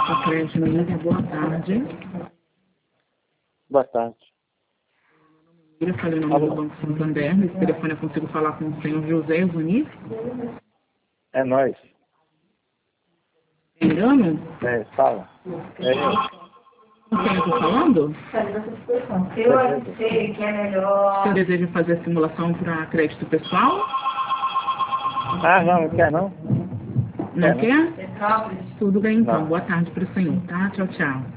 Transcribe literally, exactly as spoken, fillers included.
A crédito no Inter, boa tarde. Boa tarde. Eu falei o nome do Banco Santander. Nesse telefone eu consigo falar com o senhor José Zunis? É nóis. Engano? É, fala. É eu. Com quem eu estou falando? Eu achei que é melhor. Você deseja fazer a simulação para crédito pessoal? Ah, não, não quer não? Não Quer, quer? Tudo bem então. Não. Boa tarde para o senhor, tá? Tchau, tchau.